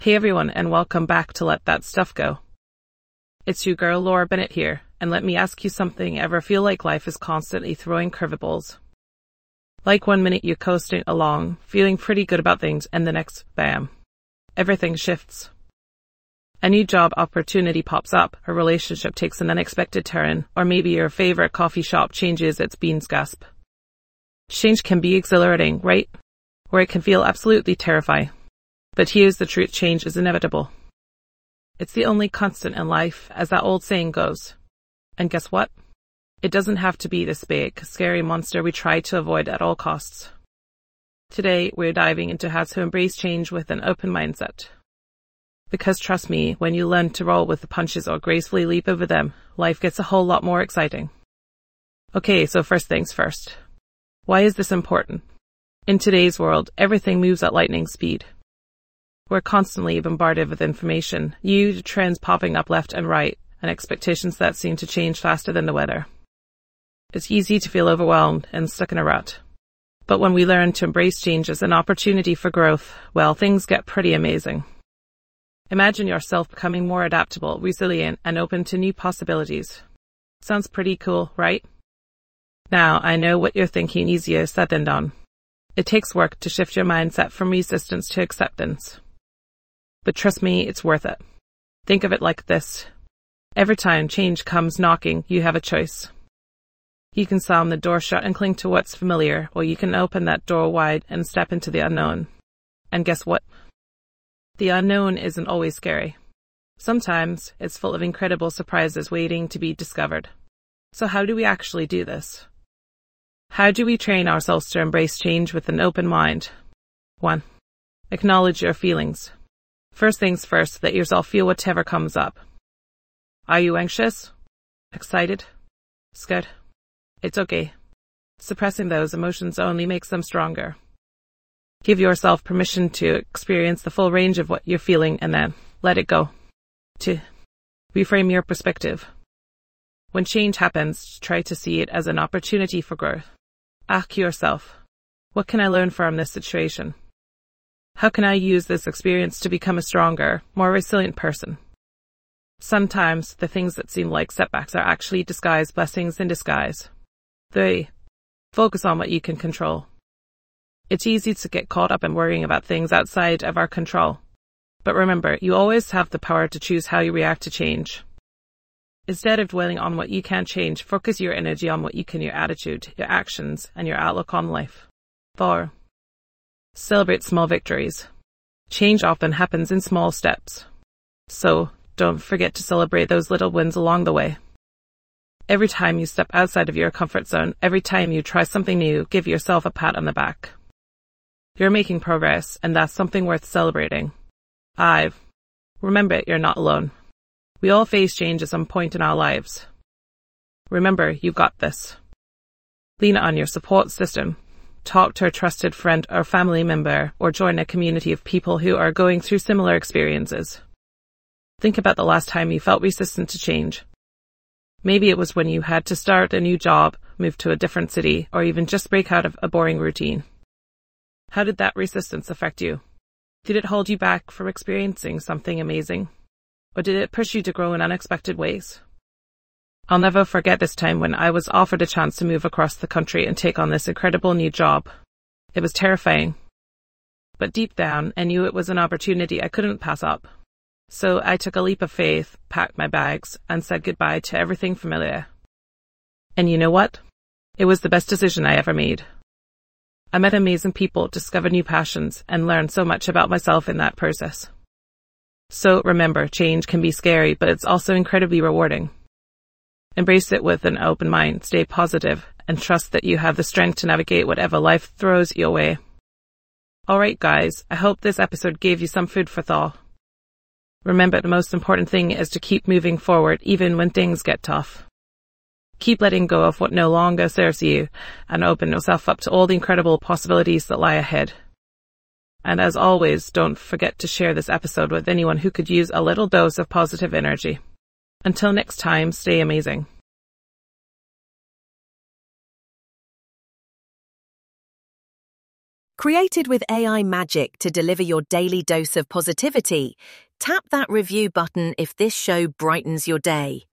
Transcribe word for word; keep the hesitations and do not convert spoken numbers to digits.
Hey everyone, and welcome back to Let That Stuff Go. It's your girl Laura Bennett here, and let me ask you something. Ever feel like life is constantly throwing curveballs? Like one minute you're coasting along, feeling pretty good about things, and the next, bam, everything shifts. A new job opportunity pops up, a relationship takes an unexpected turn, or maybe your favorite coffee shop changes its beans gasp. Change can be exhilarating, right? Or it can feel absolutely terrifying. But here's the truth, change is inevitable. It's the only constant in life, as that old saying goes. And guess what? It doesn't have to be this big, scary monster we try to avoid at all costs. Today, we're diving into how to embrace change with an open mindset. Because trust me, when you learn to roll with the punches or gracefully leap over them, life gets a whole lot more exciting. Okay, so first things first. Why is this important? In today's world, everything moves at lightning speed. We're constantly bombarded with information, new trends popping up left and right, and expectations that seem to change faster than the weather. It's easy to feel overwhelmed and stuck in a rut. But when we learn to embrace change as an opportunity for growth, well, things get pretty amazing. Imagine yourself becoming more adaptable, resilient, and open to new possibilities. Sounds pretty cool, right? Now, I know what you're thinking, easier said than done. It takes work to shift your mindset from resistance to acceptance. But trust me, it's worth it. Think of it like this. Every time change comes knocking, you have a choice. You can slam the door shut and cling to what's familiar, or you can open that door wide and step into the unknown. And guess what? The unknown isn't always scary. Sometimes it's full of incredible surprises waiting to be discovered. So how do we actually do this? How do we train ourselves to embrace change with an open mind? One, acknowledge your feelings. First things first, let yourself feel whatever comes up. Are you anxious? Excited? Scared? It's okay. Suppressing those emotions only makes them stronger. Give yourself permission to experience the full range of what you're feeling and then let it go. Two, reframe your perspective. When change happens, try to see it as an opportunity for growth. Ask yourself, what can I learn from this situation? How can I use this experience to become a stronger, more resilient person? Sometimes the things that seem like setbacks are actually disguised blessings in disguise. Three, focus on what you can control. It's easy to get caught up in worrying about things outside of our control. But remember, you always have the power to choose how you react to change. Instead of dwelling on what you can't change, focus your energy on what you can, your attitude, your actions, and your outlook on life. Four, celebrate small victories. Change often happens in small steps. So, don't forget to celebrate those little wins along the way. Every time you step outside of your comfort zone, every time you try something new, give yourself a pat on the back. You're making progress, and that's something worth celebrating. Five, remember you're not alone. We all face change at some point in our lives. Remember, you've got this. Lean on your support system. Talk to a trusted friend or family member, or join a community of people who are going through similar experiences. Think about the last time you felt resistant to change. Maybe it was when you had to start a new job, move to a different city, or even just break out of a boring routine. How did that resistance affect you? Did it hold you back from experiencing something amazing? Or did it push you to grow in unexpected ways? I'll never forget this time when I was offered a chance to move across the country and take on this incredible new job. It was terrifying. But deep down, I knew it was an opportunity I couldn't pass up. So I took a leap of faith, packed my bags, and said goodbye to everything familiar. And you know what? It was the best decision I ever made. I met amazing people, discovered new passions, and learned so much about myself in that process. So remember, change can be scary, but it's also incredibly rewarding. Embrace it with an open mind, stay positive, and trust that you have the strength to navigate whatever life throws your way. Alright guys, I hope this episode gave you some food for thought. Remember, the most important thing is to keep moving forward even when things get tough. Keep letting go of what no longer serves you, and open yourself up to all the incredible possibilities that lie ahead. And as always, don't forget to share this episode with anyone who could use a little dose of positive energy. Until next time, stay amazing. Created with A I magic to deliver your daily dose of positivity, tap that review button if this show brightens your day.